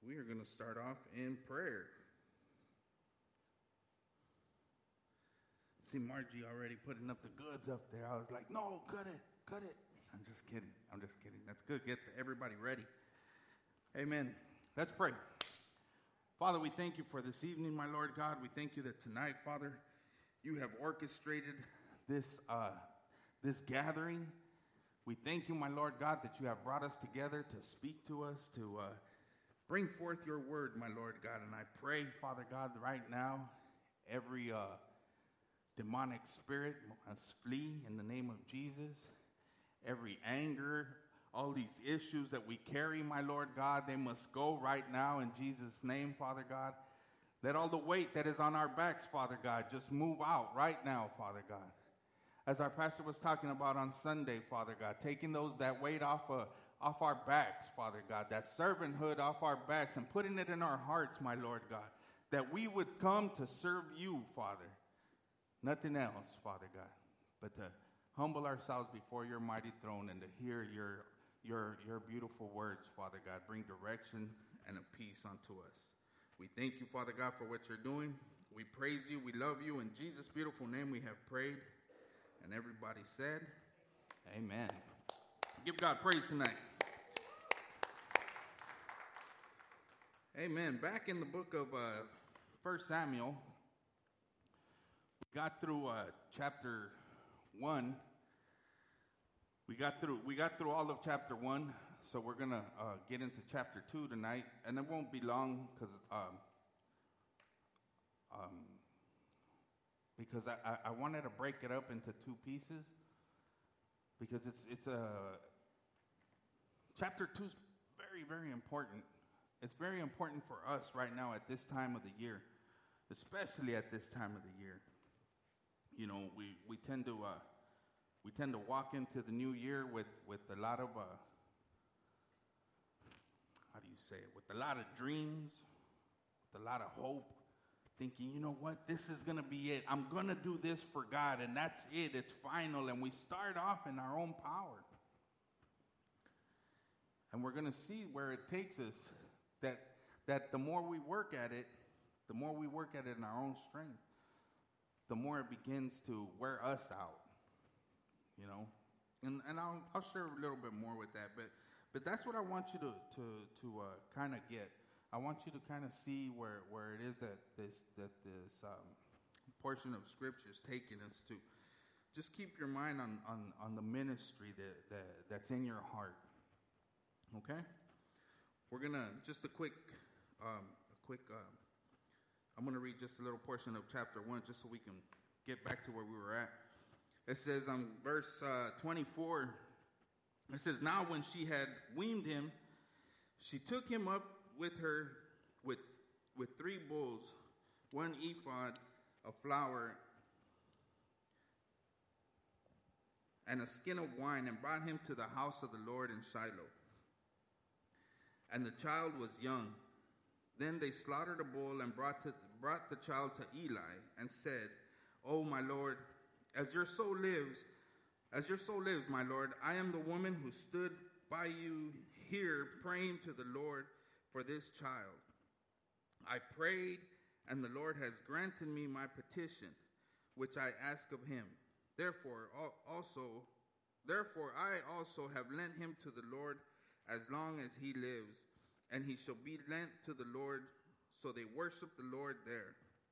we are going to start off in prayer. See Margie already putting up the goods up there. I was like, no, cut it. I'm just kidding. That's good. Get everybody ready. Amen. Let's pray. Father, we thank you for this evening, my Lord God. We thank you that tonight, Father, you have orchestrated this gathering. We thank you, my Lord God, that you have brought us together to speak to us, to bring forth your word, my Lord God. And I pray, Father God, right now, every demonic spirit must flee in the name of Jesus. Every anger, all these issues that we carry, my Lord God, they must go right now in Jesus' name, Father God. Let all the weight that is on our backs, Father God, just move out right now, Father God. As our pastor was talking about on Sunday, Father God, taking that weight off our backs, Father God, that servanthood off our backs and putting it in our hearts, my Lord God, that we would come to serve you, Father. Nothing else, Father God, but to humble ourselves before your mighty throne and to hear your beautiful words, Father God. Bring direction and a peace unto us. We thank you, Father God, for what you're doing. We praise you. We love you. In Jesus' beautiful name we have prayed. And everybody said, amen. Give God praise tonight. Amen. Back in the book of 1 Samuel, we got through chapter 1. We got through all of chapter 1, so we're going to get into chapter 2 tonight, and it won't be long because I wanted to break it up into two pieces, because it's chapter 2 is very, very important. It's very important for us right now at this time of the year, especially at this time of the year. You know, we tend to walk into the new year with a lot of with a lot of dreams, with a lot of hope, thinking, you know what, this is going to be it. I'm going to do this for God, and that's it. It's final, and we start off in our own power. And we're going to see where it takes us, that the more we work at it in our own strength, the more it begins to wear us out, you know. And I'll share a little bit more with that, but that's what I want you to kind of get. I want you to kind of see where it is that this portion of Scripture is taking us to. Just keep your mind on the ministry that's in your heart. Okay, we're gonna just a quick. I'm gonna read just a little portion of chapter 1, just so we can get back to where we were at. It says on verse 24. It says, now when she had weaned him, she took him up with her with 3 bulls, 1 ephod of flour, and a skin of wine, and brought him to the house of the Lord in Shiloh. And the child was young. Then they slaughtered a bull and brought the child to Eli, and said, "O my Lord, as your soul lives, my Lord, I am the woman who stood by you here praying to the Lord for this child. I prayed, and the Lord has granted me my petition, which I ask of him. Therefore, I also have lent him to the Lord as long as he lives, and he shall be lent to the Lord." So they worship the Lord there.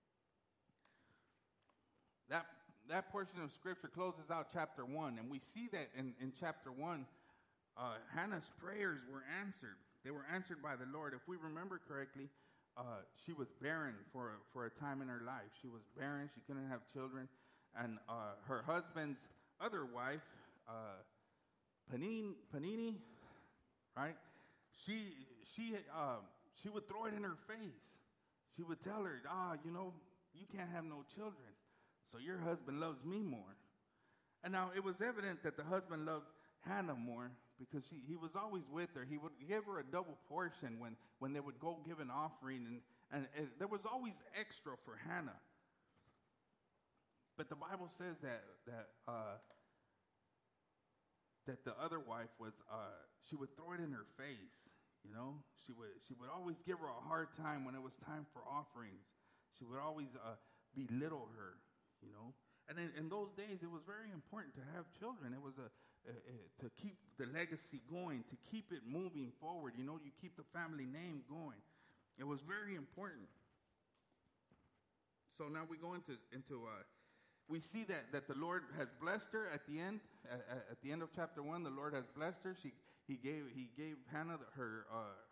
That portion of Scripture closes out chapter 1, and we see that in chapter 1, Hannah's prayers were answered. They were answered by the Lord. If we remember correctly, she was barren for a time in her life. She was barren. She couldn't have children. And her husband's other wife, Panini, right? She would throw it in her face. She would tell her, you can't have no children, so your husband loves me more. And now it was evident that the husband loved Hannah more, because he was always with her. He would give her a double portion when they would go give an offering, and there was always extra for Hannah. But the Bible says that the other wife she would throw it in her face. You know, she would always give her a hard time when it was time for offerings. She would always belittle her, you know. And in those days, it was very important to have children. It was to keep the legacy going, to keep it moving forward. You know, you keep the family name going. It was very important. So now we go into we see that the Lord has blessed her at the end. At the end of chapter 1, the Lord has blessed her. He gave Hannah her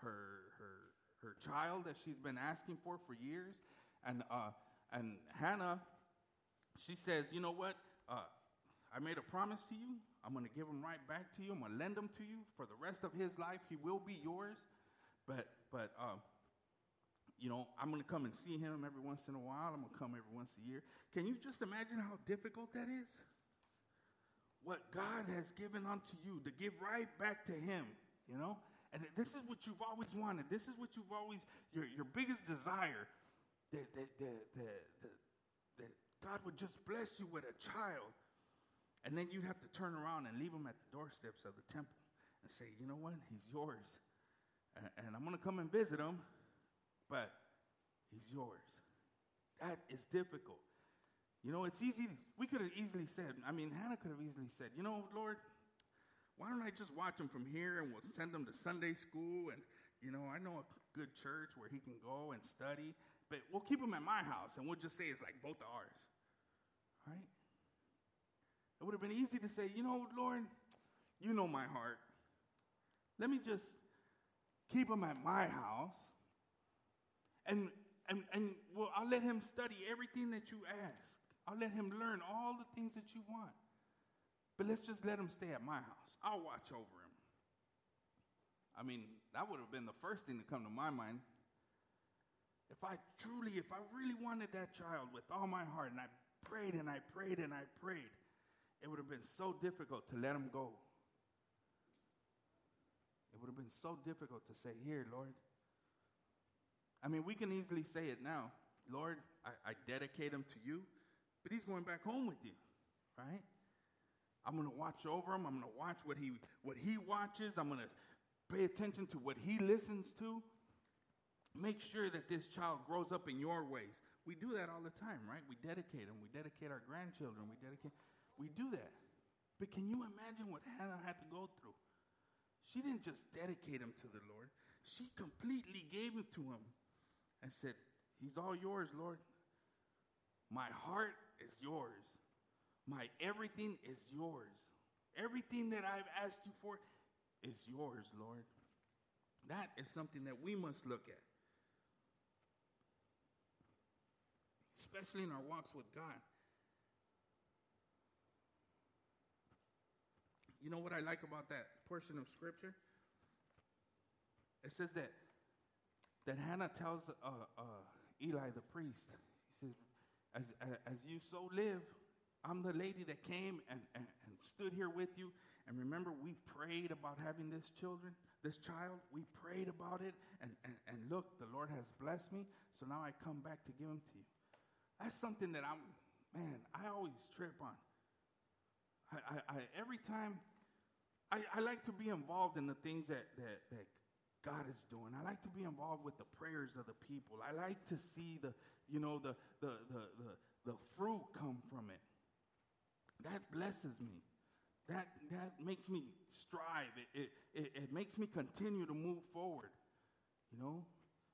child that she's been asking for years, and Hannah, she says, you know what? I made a promise to you. I'm going to give him right back to you. I'm going to lend him to you for the rest of his life. He will be yours, but you know, I'm going to come and see him every once in a while. I'm going to come every once a year. Can you just imagine how difficult that is? What God has given unto you, to give right back to him, you know? And this is what you've always wanted. This is what you've always, your biggest desire, that God would just bless you with a child. And then you'd have to turn around and leave him at the doorsteps of the temple and say, you know what? He's yours. And I'm going to come and visit him, but he's yours. That is difficult. You know, it's easy. We could have easily said, Hannah could have easily said, you know, Lord, why don't I just watch him from here and we'll send him to Sunday school, and, you know, I know a good church where he can go and study, but we'll keep him at my house and we'll just say it's like both of ours. Right? It would have been easy to say, you know, Lord, you know my heart. Let me just keep him at my house, and well, I'll let him study everything that you ask. I'll let him learn all the things that you want. But let's just let him stay at my house. I'll watch over him. I mean, that would have been the first thing to come to my mind. If I really wanted that child with all my heart, and I prayed and I prayed and I prayed, it would have been so difficult to let him go. It would have been so difficult to say, here, Lord. I mean, we can easily say it now. Lord, I dedicate him to you, but he's going back home with you, right? I'm going to watch over him. I'm going to watch what he watches. I'm going to pay attention to what he listens to. Make sure that this child grows up in your ways. We do that all the time, right? We dedicate him. We dedicate our grandchildren. We do that. But can you imagine what Hannah had to go through? She didn't just dedicate him to the Lord. She completely gave him to him and said, he's all yours, Lord. My heart is yours. My everything is yours. Everything that I've asked you for is yours, Lord. That is something that we must look at, especially in our walks with God. You know what I like about that portion of Scripture? It says that Hannah tells Eli the priest, he says, as you so live, I'm the lady that came and stood here with you. And remember, we prayed about having this child. We prayed about it. And look, the Lord has blessed me. So now I come back to give him to you. That's something that I always trip on. Every time, I like to be involved in the things that God is doing. I like to be involved with the prayers of the people. I like to see the fruit come from it. That blesses me. That makes me strive. It makes me continue to move forward. You know,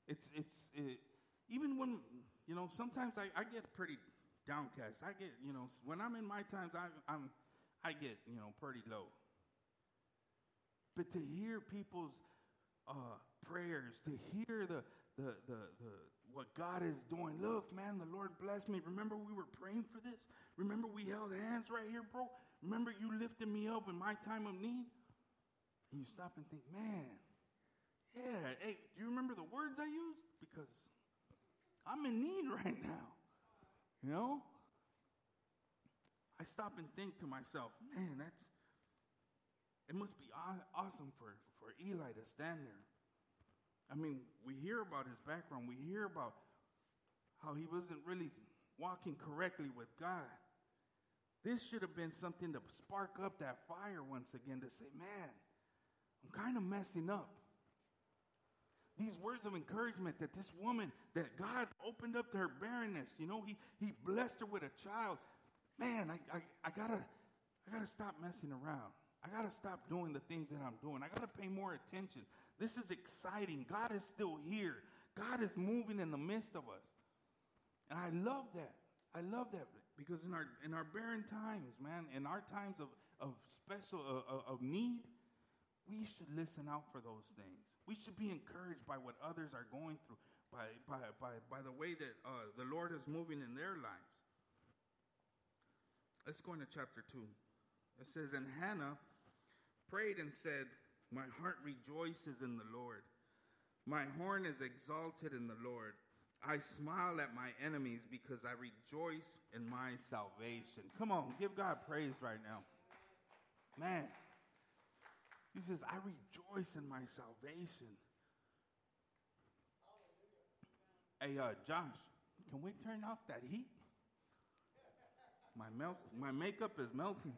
even when, you know, sometimes I get pretty downcast. I get, you know, when I'm in my times, I get, you know, pretty low. But to hear people's prayers, to hear the what God is doing. Look, man, the Lord blessed me. Remember we were praying for this? Remember we held hands right here, bro? Remember you lifted me up in my time of need? And you stop and think, man, yeah, hey, do you remember the words I used? Because I'm in need right now, you know? I stop and think to myself, man, it must be awesome for Eli to stand there. I mean, we hear about his background. We hear about how he wasn't really walking correctly with God. This should have been something to spark up that fire once again to say, man, I'm kind of messing up. these words of encouragement that this woman, that God opened up to her barrenness. You know, he blessed her with a child. Man, I gotta stop messing around. I gotta stop doing the things that I'm doing. I gotta pay more attention. This is exciting. God is still here. God is moving in the midst of us. And I love that. I love that because in our barren times, man, in our times of special of need, we should listen out for those things. We should be encouraged by what others are going through, by the way that the Lord is moving in their lives. Let's go into chapter 2. It says, and Hannah prayed and said, my heart rejoices in the Lord. My horn is exalted in the Lord. I smile at my enemies because I rejoice in my salvation. Come on, give God praise right now. Man, he says, I rejoice in my salvation. Hey, Josh, can we turn off that heat? My makeup is melting.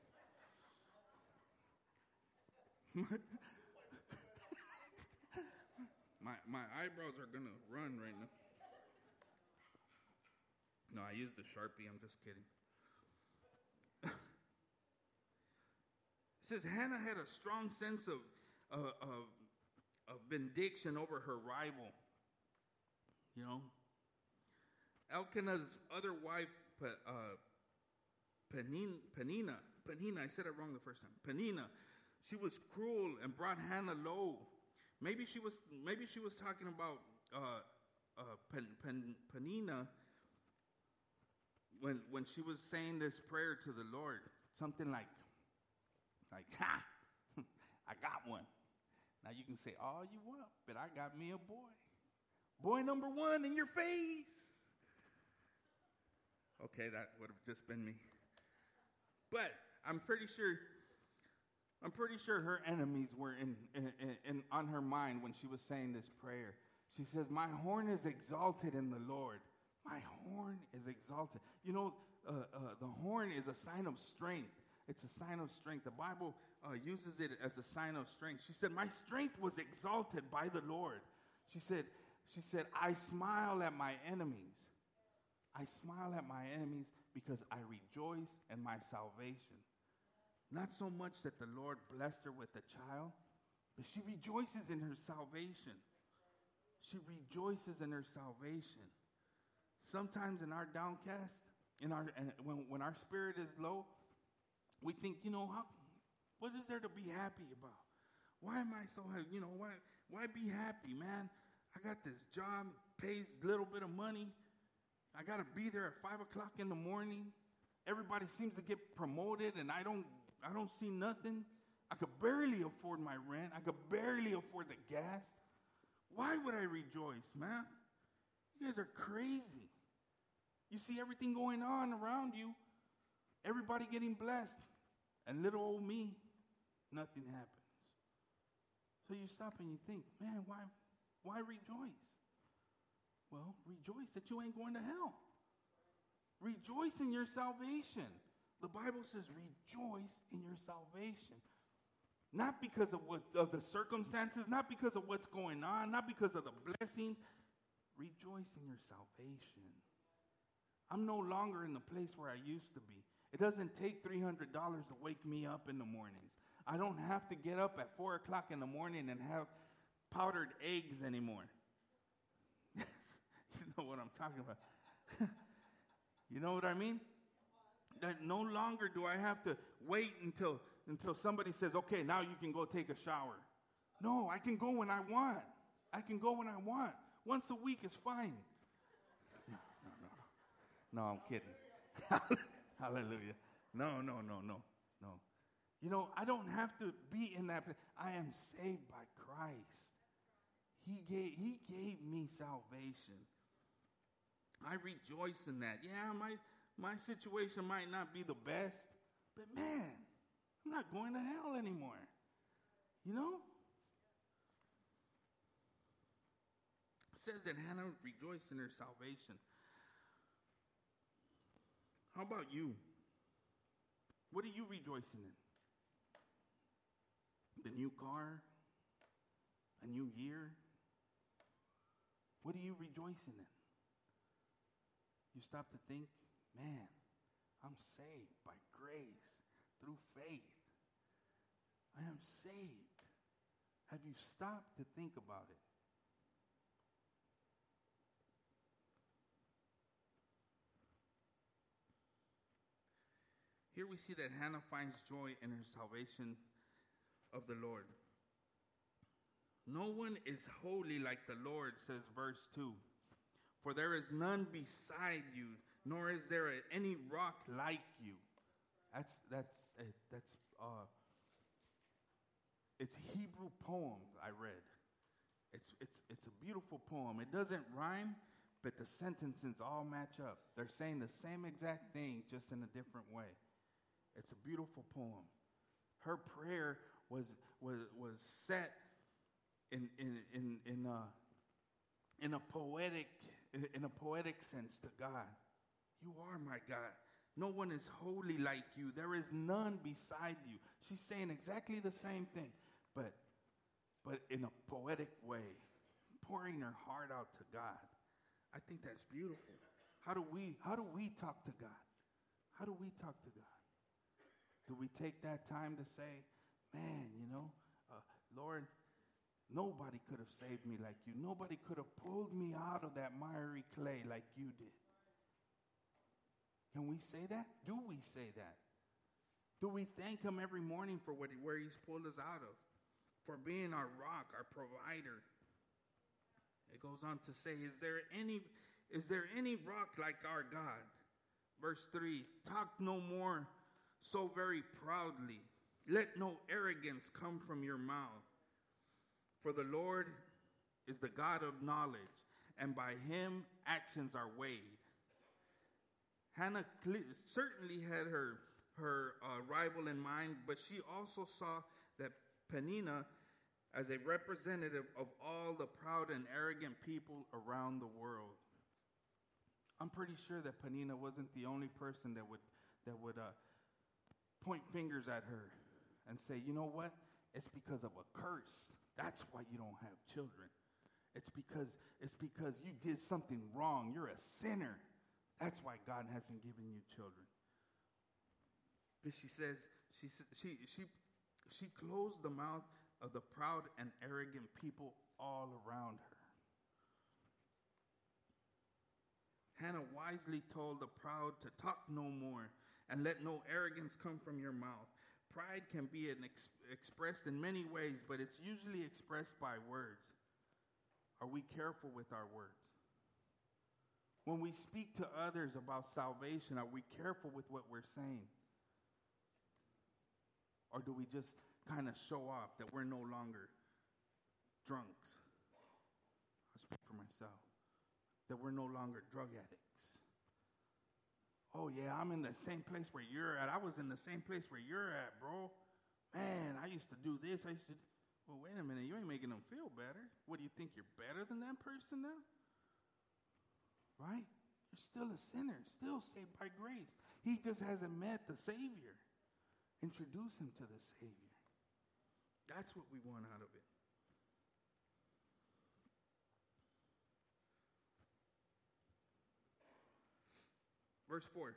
My eyebrows are gonna run right now. No, I used the Sharpie. I'm just kidding. It says Hannah had a strong sense of vindication over her rival. You know, Elkanah's other wife, Penina. I said it wrong the first time. Penina. She was cruel and brought Hannah low. Maybe she was talking about Penina when she was saying this prayer to the Lord. Something like, ha, I got one. Now you can say all you want, but I got me a boy. Boy number one in your face. Okay, that would have just been me. But I'm pretty sure her enemies were in on her mind when she was saying this prayer. She says, my horn is exalted in the Lord. My horn is exalted. You know, the horn is a sign of strength. It's a sign of strength. The Bible uses it as a sign of strength. She said, my strength was exalted by the Lord. She said, I smile at my enemies. I smile at my enemies because I rejoice in my salvation. Not so much that the Lord blessed her with a child, but she rejoices in her salvation. She rejoices in her salvation. Sometimes in our downcast, when our spirit is low, we think, what is there to be happy about? Why am I so happy? Why be happy, man? I got this job, pays a little bit of money. I got to be there at 5 o'clock in the morning. Everybody seems to get promoted, and I don't see nothing. I could barely afford my rent. I could barely afford the gas. Why would I rejoice, man? You guys are crazy. You see everything going on around you, everybody getting blessed, and little old me, nothing happens. So you stop and you think, man, why rejoice? Well, rejoice that you ain't going to hell. Rejoice in your salvation. The Bible says rejoice in your salvation. Not because of the circumstances, not because of what's going on, not because of the blessings. Rejoice in your salvation. I'm no longer in the place where I used to be. It doesn't take $300 to wake me up in the mornings. I don't have to get up at 4 o'clock in the morning and have powdered eggs anymore. You know what I'm talking about. You know what I mean? That no longer do I have to wait until somebody says, okay, now you can go take a shower. No, I can go when I want. I can go when I want. Once a week is fine. No, I'm kidding. Hallelujah. No. You know, I don't have to be in that place. I am saved by Christ. He gave me salvation. I rejoice in that. Yeah, my situation might not be the best, but man, I'm not going to hell anymore. You know? It says that Hannah rejoiced in her salvation. How about you? What are you rejoicing in? The new car? A new year? What are you rejoicing in? You stop to think, man, I'm saved by grace through faith. I am saved. Have you stopped to think about it? Here we see that Hannah finds joy in her salvation of the Lord. No one is holy like the Lord, says verse 2. For there is none beside you, nor is there any rock like you. It's a Hebrew poem I read. It's a beautiful poem. It doesn't rhyme, but the sentences all match up. They're saying the same exact thing, just in a different way. It's a beautiful poem. Her prayer was set in a poetic sense to God. You are my God. No one is holy like you. There is none beside you. She's saying exactly the same thing, but in a poetic way, pouring her heart out to God. I think that's beautiful. How do we talk to God? How do we talk to God? Do we take that time to say, man, Lord, nobody could have saved me like you. Nobody could have pulled me out of that miry clay like you did. Can we say that? Do we say that? Do we thank him every morning for where he's pulled us out of? For being our rock, our provider. It goes on to say, is there any rock like our God? Verse 3, talk no more so very proudly. Let no arrogance come from your mouth. For the Lord is the God of knowledge, and by him actions are weighed. Hannah certainly had her rival in mind, but she also saw that Peninnah as a representative of all the proud and arrogant people around the world. I'm pretty sure that Peninnah wasn't the only person that would point fingers at her and say, you know what? It's because of a curse. That's why you don't have children. It's because you did something wrong. You're a sinner. That's why God hasn't given you children. But she says she closed the mouth of the proud and arrogant people all around her. Hannah wisely told the proud to talk no more and let no arrogance come from your mouth. Pride can be expressed in many ways, but it's usually expressed by words. Are we careful with our words? When we speak to others about salvation, are we careful with what we're saying? Or do we just kind of show off that we're no longer drunks? I speak for myself. That we're no longer drug addicts. Oh, yeah, I'm in the same place where you're at. I was in the same place where you're at, bro. Man, I used to do this. Well, wait a minute. You ain't making them feel better. What, do you think you're better than that person now? Right? You're still a sinner, still saved by grace. He just hasn't met the Savior. Introduce him to the Savior. That's what we want out of it. Verse 4.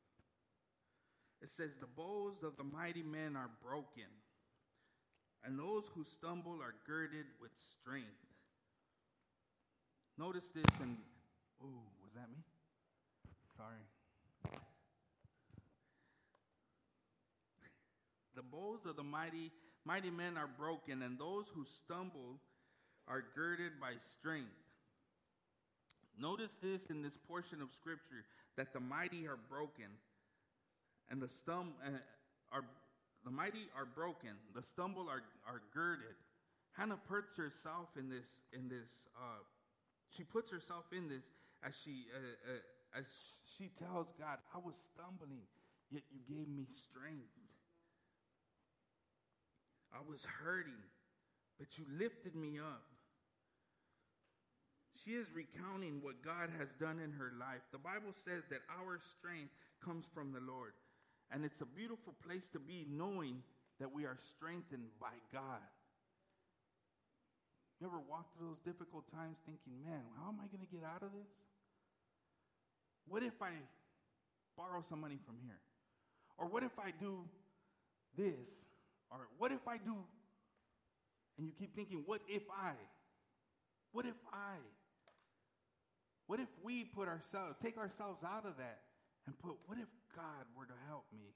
It says, the bows of the mighty men are broken, and those who stumble are girded with strength. Notice this, and was that me? Sorry. The bows of the mighty men are broken, and those who stumble are girded by strength. Notice this in this portion of Scripture, that the mighty are broken, and the mighty are broken. The stumble are girded. Hannah puts herself in this. She puts herself in this as she tells God, I was stumbling, yet you gave me strength. I was hurting, but you lifted me up. She is recounting what God has done in her life. The Bible says that our strength comes from the Lord. And it's a beautiful place to be, knowing that we are strengthened by God. You ever walk through those difficult times thinking, man, how am I going to get out of this? What if I borrow some money from here? Or what if I do this? Or what if I do? And you keep thinking, what if I? What if I? What if we take ourselves out of that and put, what if God were to help me?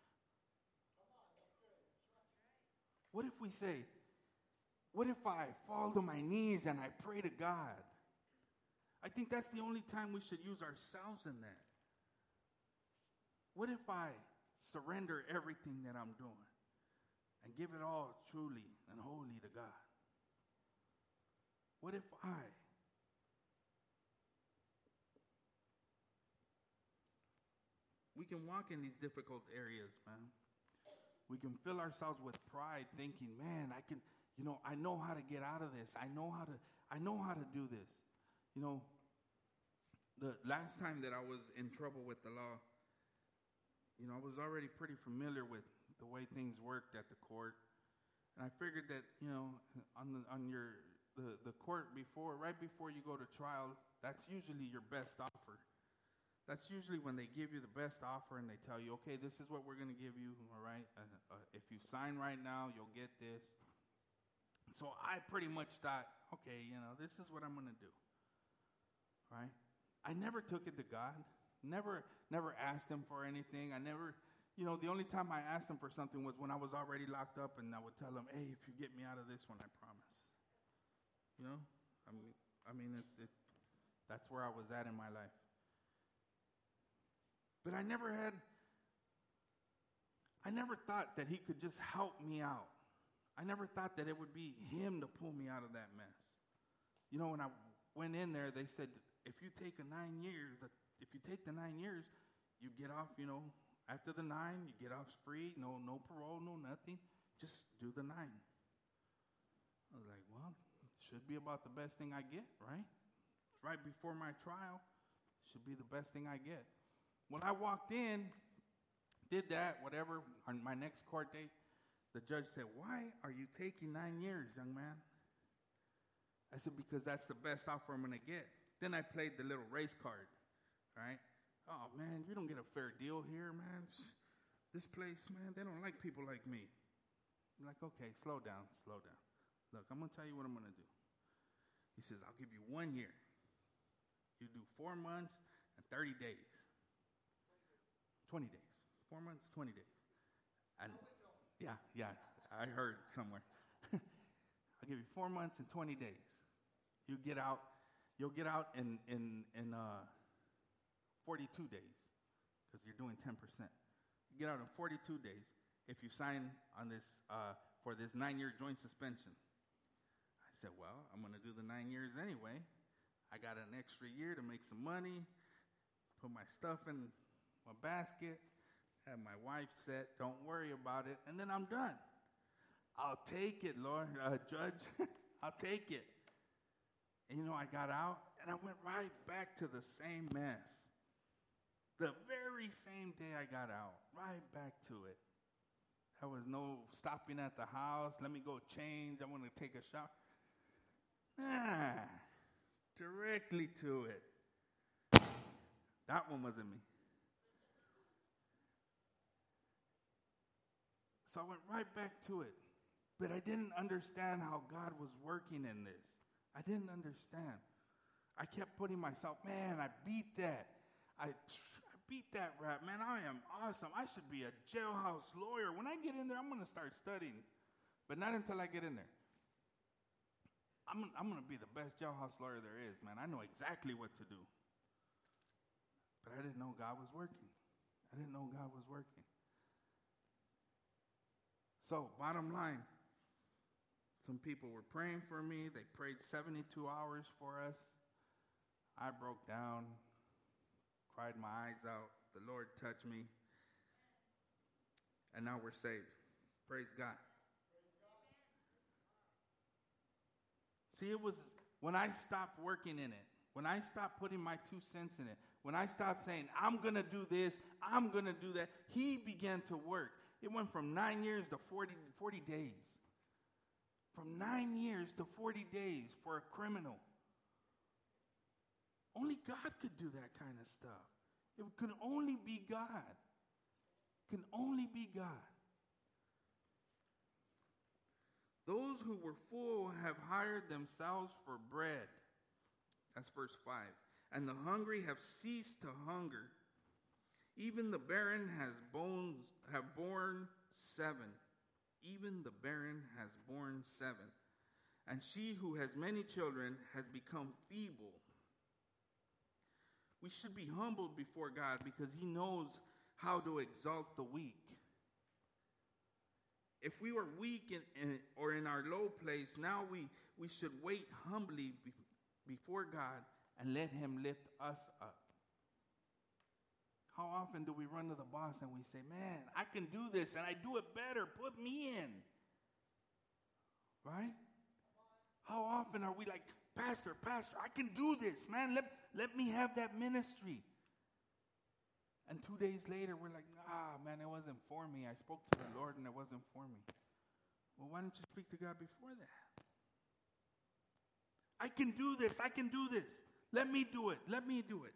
What if we say, what if I fall to my knees and I pray to God? I think that's the only time we should use ourselves in that. What if I surrender everything that I'm doing and give it all truly and wholly to God? What if we can walk in these difficult areas, man. We can fill ourselves with pride thinking, man, I know how to get out of this. I know how to do this. The last time that I was in trouble with the law, I was already pretty familiar with the way things worked at the court. And I figured that, the court right before you go to trial, that's usually your best offer. That's usually when they give you the best offer and they tell you, okay, this is what we're going to give you, all right? If you sign right now, you'll get this. So I pretty much thought, okay, this is what I'm going to do, right? I never took it to God, never asked him for anything. I never, the only time I asked him for something was when I was already locked up, and I would tell him, hey, if you get me out of this one, I promise. That's where I was at in my life. But I never thought that he could just help me out. I never thought that it would be him to pull me out of that mess. When I went in there, they said, if you take the 9 years, you get off, after the 9, you get off free, no parole, no nothing. Just do the 9. I was like, well, it should be about the best thing I get, right? Right before my trial, should be the best thing I get. When I walked in, did that, whatever, on my next court date, the judge said, why are you taking 9 years, young man? I said, because that's the best offer I'm going to get. Then I played the little race card, right? Oh, man, you don't get a fair deal here, man. This place, man, they don't like people like me. I'm like, okay, slow down. Look, I'm going to tell you what I'm going to do. He says, I'll give you 1 year. You do 4 months and 30 days. 20 days. 4 months, 20 days. And yeah, I heard somewhere. I'll give you 4 months and 20 days. You'll get out in 42 days because you're doing 10%. You get out in 42 days if you sign on this for this 9-year joint suspension. I said, well, I'm going to do the 9 years anyway. I got an extra year to make some money, put my stuff in my basket, have my wife set, don't worry about it, and then I'm done. I'll take it, Lord, Judge. I'll take it. And I got out, and I went right back to the same mess. The very same day I got out, right back to it. There was no stopping at the house. Let me go change. I want to take a shower. Directly to it. That one wasn't me. So I went right back to it. But I didn't understand how God was working in this. I didn't understand. I kept putting myself, man, I beat that. I beat that rap. Man, I am awesome. I should be a jailhouse lawyer. When I get in there, I'm going to start studying. But not until I get in there. I'm going to be the best jailhouse lawyer there is, man. I know exactly what to do. But I didn't know God was working. So, bottom line, some people were praying for me. They prayed 72 hours for us. I broke down, cried my eyes out. The Lord touched me. And now we're saved. Praise God. See, it was when I stopped working in it, when I stopped putting my 2 cents in it, when I stopped saying, I'm going to do this, I'm going to do that, he began to work. It went from 9 years to 40 days. From from 9 years to 40 days for a criminal. Only God could do that kind of stuff. It could only be God. It can only be God. Those who were full have hired themselves for bread. That's verse 5. And the hungry have ceased to hunger. Even the barren have borne 7. Even the barren has borne 7. And she who has many children has become feeble. We should be humbled before God because he knows how to exalt the weak. If we were weak or in our low place, now we should wait humbly before God and let him lift us up. How often do we run to the boss and we say, man, I can do this and I do it better. Put me in. Right? How often are we like, Pastor, I can do this, man. Let me have that ministry. And 2 days later, we're like, man, it wasn't for me. I spoke to the Lord and it wasn't for me. Well, why don't you speak to God before that? I can do this. I can do this. Let me do it. Let me do it.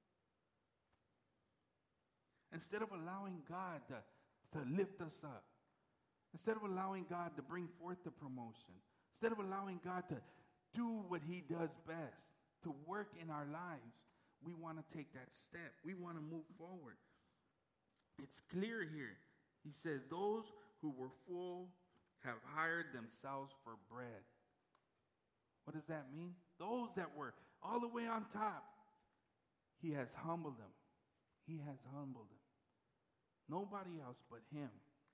Instead of allowing God to lift us up. Instead of allowing God to bring forth the promotion. Instead of allowing God to do what he does best, to work in our lives, we want to take that step. We want to move forward. It's clear here. He says, those who were full have hired themselves for bread. What does that mean? Those that were all the way on top, he has humbled them. He has humbled them. Nobody else but him.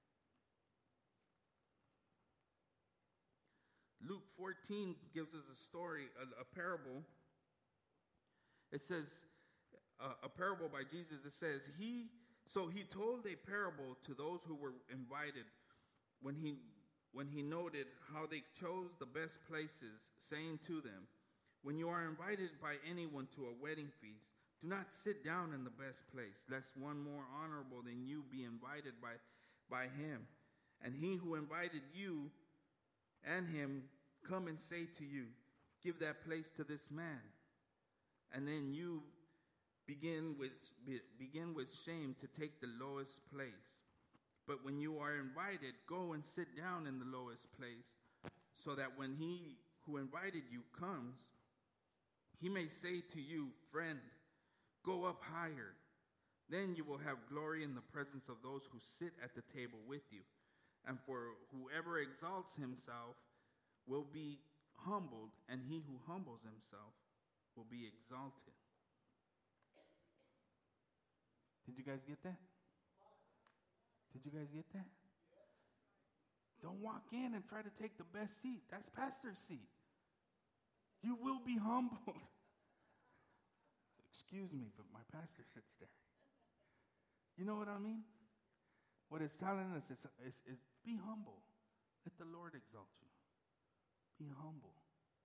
Luke 14 gives us a story, a parable. It says, a parable by Jesus. It says, he told a parable to those who were invited when he noted how they chose the best places, saying to them, when you are invited by anyone to a wedding feast, do not sit down in the best place, lest one more honorable than you be invited by him. And he who invited you and him come and say to you, give that place to this man. And then you begin with shame to take the lowest place. But when you are invited, go and sit down in the lowest place, so that when he who invited you comes, he may say to you, friend, go up higher. Then you will have glory in the presence of those who sit at the table with you. And for whoever exalts himself will be humbled, and he who humbles himself will be exalted. Did you guys get that? Did you guys get that? Don't walk in and try to take the best seat. That's pastor's seat. You will be humbled. Excuse me, but my pastor sits there. You know what I mean? What it's telling us is be humble. Let the Lord exalt you. Be humble.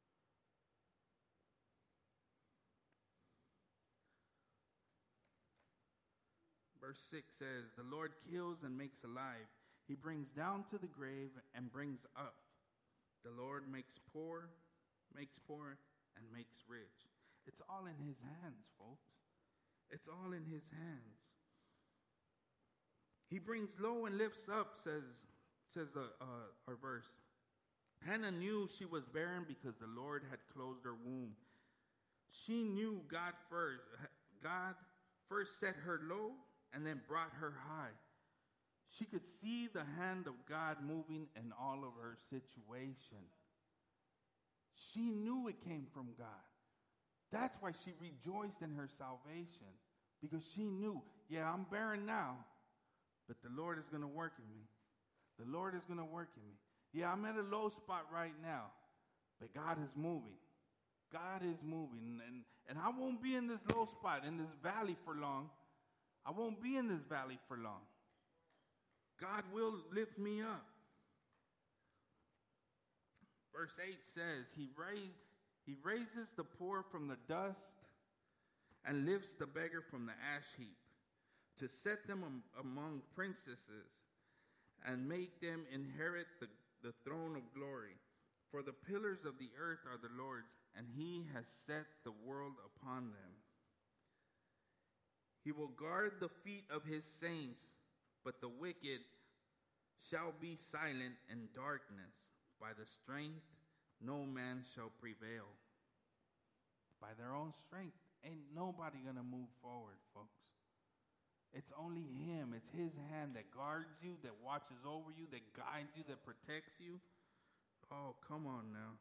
Verse 6 says, the Lord kills and makes alive. He brings down to the grave and brings up. The Lord makes poor, and makes rich. It's all in his hands, folks. It's all in his hands. He brings low and lifts up, says our verse. Hannah knew she was barren because the Lord had closed her womb. She knew God first. God first set her low and then brought her high. She could see the hand of God moving in all of her situation. She knew it came from God. That's why she rejoiced in her salvation, because she knew, yeah, I'm barren now, but the Lord is going to work in me. The Lord is going to work in me. Yeah, I'm at a low spot right now, but God is moving. God is moving, and I won't be in this low spot, in this valley for long. I won't be in this valley for long. God will lift me up. Verse 8 says, He raises the poor from the dust and lifts the beggar from the ash heap, to set them among princesses and make them inherit the throne of glory. For the pillars of the earth are the Lord's, and he has set the world upon them. He will guard the feet of his saints, but the wicked shall be silent in darkness. By the strength no man shall prevail. By their own strength, ain't nobody going to move forward, folks. It's only him. It's his hand that guards you, that watches over you, that guides you, that protects you. Oh, come on now.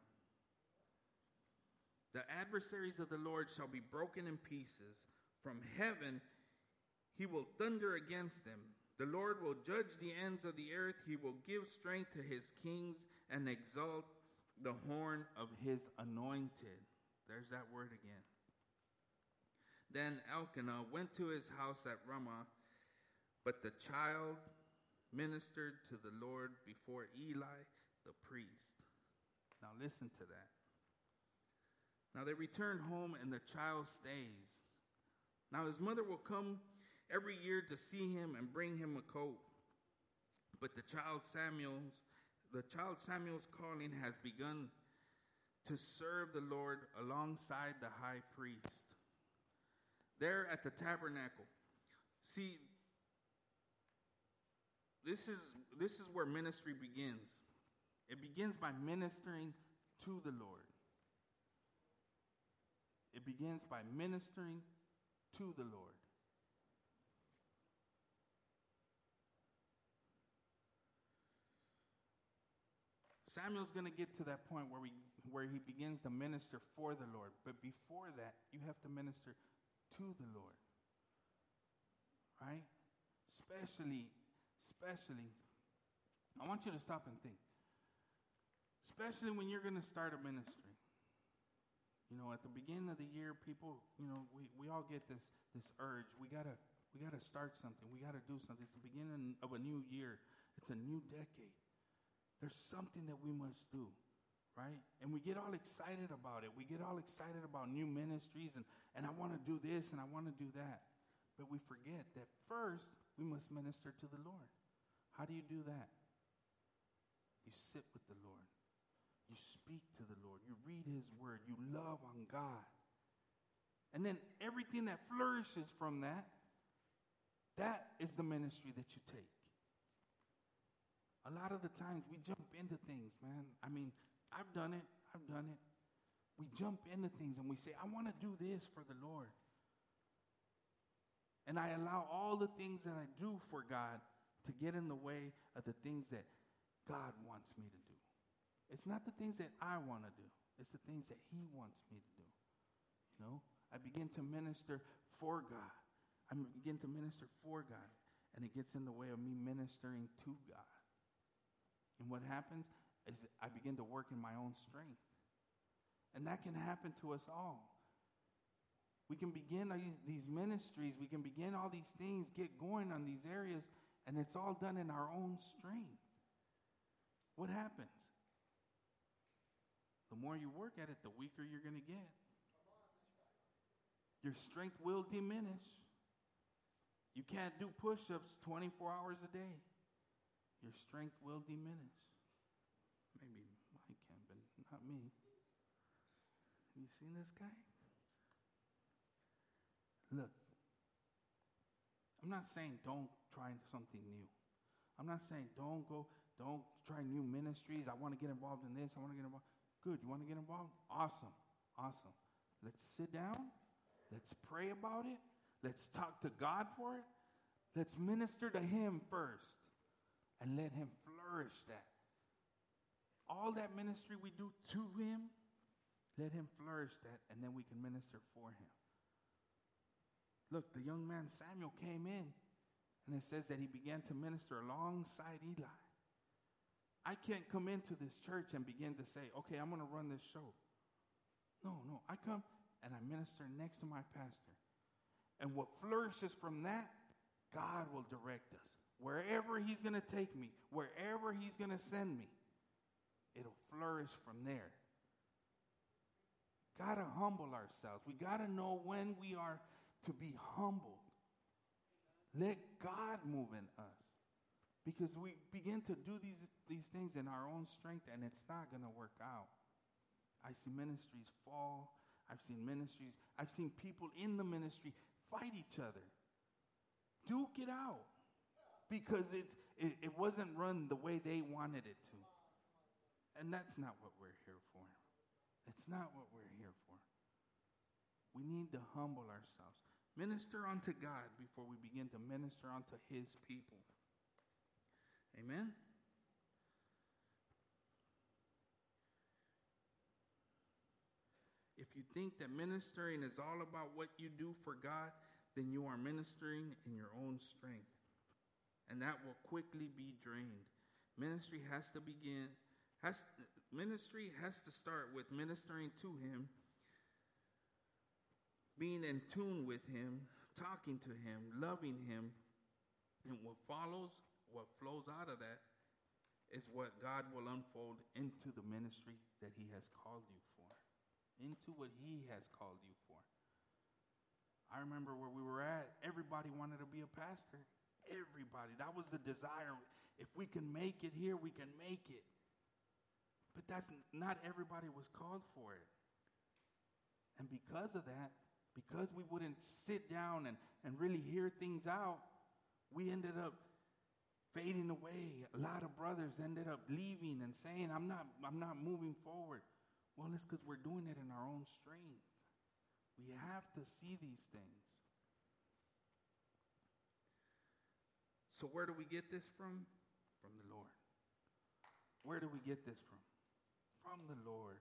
The adversaries of the Lord shall be broken in pieces. From heaven he will thunder against them. The Lord will judge the ends of the earth. He will give strength to his kings and exalt the horn of his anointed. There's that word again. Then Elkanah went to his house at Ramah, but the child ministered to the Lord before Eli the priest. Now listen to that. Now they return home, and the child stays. Now his mother will come every year to see him and bring him a coat. But the child Samuel's calling has begun to serve the Lord alongside the high priest. There at the tabernacle. See, this is where ministry begins. It begins by ministering to the Lord. It begins by ministering to the Lord. Samuel's going to get to that point where he begins to minister for the Lord. But before that, you have to minister to the Lord. Right? Especially, I want you to stop and think. Especially when you're going to start a ministry. You know, at the beginning of the year, people, you know, we all get this urge. We gotta start something. We gotta do something. It's the beginning of a new year. It's a new decade. There's something that we must do, right? And we get all excited about it. We get all excited about new ministries, and I want to do this and I want to do that. But we forget that first we must minister to the Lord. How do you do that? You sit with the Lord. You speak to the Lord. You read his word. You love on God. And then everything that flourishes from that is the ministry that you take. A lot of the times we jump into things, man. I mean, I've done it. We jump into things and we say, I want to do this for the Lord. And I allow all the things that I do for God to get in the way of the things that God wants me to do. It's not the things that I want to do. It's the things that he wants me to do. You know, I begin to minister for God. And it gets in the way of me ministering to God. And what happens is I begin to work in my own strength. And that can happen to us all. We can begin these ministries. We can begin all these things, get going on these areas, and it's all done in our own strength. What happens? The more you work at it, the weaker you're going to get. Your strength will diminish. You can't do push-ups 24 hours a day. Your strength will diminish. Maybe Mike can, but not me. You seen this guy? Look, I'm not saying don't try something new. I'm not saying don't try new ministries. I want to get involved in this. I want to get involved. Good. You want to get involved? Awesome. Let's sit down. Let's pray about it. Let's talk to God for it. Let's minister to him first and let him flourish that. All that ministry we do to him, let him flourish that, and then we can minister for him. Look, the young man Samuel came in, and it says that he began to minister alongside Eli. I can't come into this church and begin to say, okay, I'm going to run this show. No. I come and I minister next to my pastor. And what flourishes from that, God will direct us. Wherever he's going to take me, wherever he's going to send me, it'll flourish from there. Got to humble ourselves. We got to know when we are to be humbled. Let God move in us. Because we begin to do these things in our own strength, and it's not going to work out. I see ministries fall. I've seen people in the ministry fight each other. Duke it out. Because it wasn't run the way they wanted it to. And that's not what we're here for. It's not what we're here for. We need to humble ourselves. Minister unto God before we begin to minister unto his people. Amen? If you think that ministering is all about what you do for God, then you are ministering in your own strength. And that will quickly be drained. Ministry has to start with ministering to him, being in tune with him, talking to him, loving him. And what flows out of that is what God will unfold into the ministry that he has called you for. Into what he has called you for. I remember where we were at, everybody wanted to be a pastor. Everybody. That was the desire. If we can make it here, we can make it. But not everybody was called for it. And because of that, because we wouldn't sit down and really hear things out, we ended up fading away. A lot of brothers ended up leaving and saying, I'm not moving forward. Well, it's because we're doing it in our own strength. We have to see these things. So where do we get this from? From the Lord. Where do we get this from? From the Lord.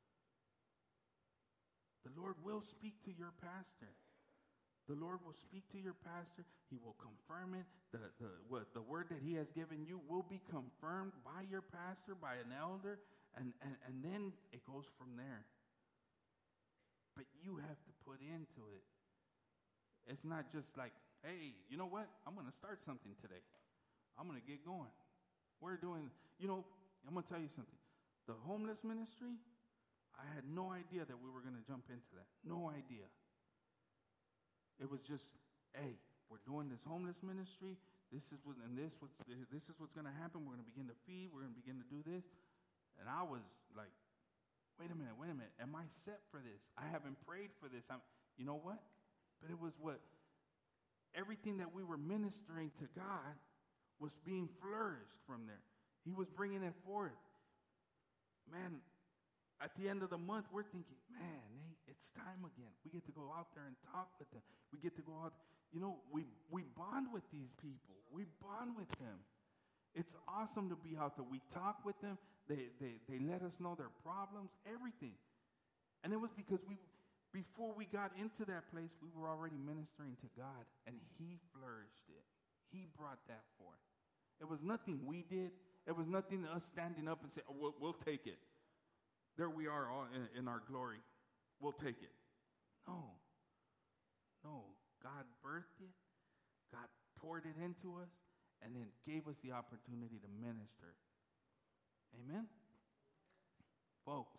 The Lord will speak to your pastor. The Lord will speak to your pastor. He will confirm it. The word that he has given you will be confirmed by your pastor, by an elder, and then it goes from there. But you have to put into it. It's not just like, hey, you know what? I'm going to start something today. I'm going to get going. I'm going to tell you something. The homeless ministry, I had no idea that we were going to jump into that. No idea. It was just, hey, we're doing this homeless ministry. This is what's going to happen. We're going to begin to feed. We're going to begin to do this. And I was like, wait a minute. Am I set for this? I haven't prayed for this. You know what? But it was everything that we were ministering to God was being flourished from there. He was bringing it forth. Man, at the end of the month, we're thinking, man, Nate, it's time again. We get to go out there and talk with them. We get to go out. We bond with these people. We bond with them. It's awesome to be out there. We talk with them. They let us know their problems, everything. And it was because before we got into that place, we were already ministering to God, and he flourished it. He brought that forth. It was nothing we did. It was nothing us standing up and saying, oh, we'll take it. There we are all in our glory. We'll take it. No. God birthed it. God poured it into us and then gave us the opportunity to minister. Amen? Folks,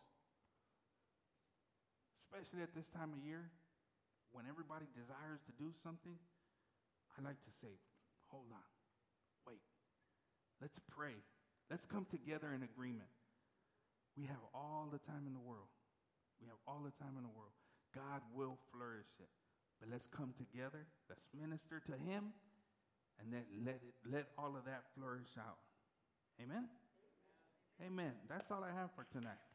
especially at this time of year, when everybody desires to do something, I like to say, hold on. Wait. Let's pray. Let's come together in agreement. We have all the time in the world. God will flourish it. But let's come together. Let's minister to him. And then let all of that flourish out. Amen? Amen. That's all I have for tonight.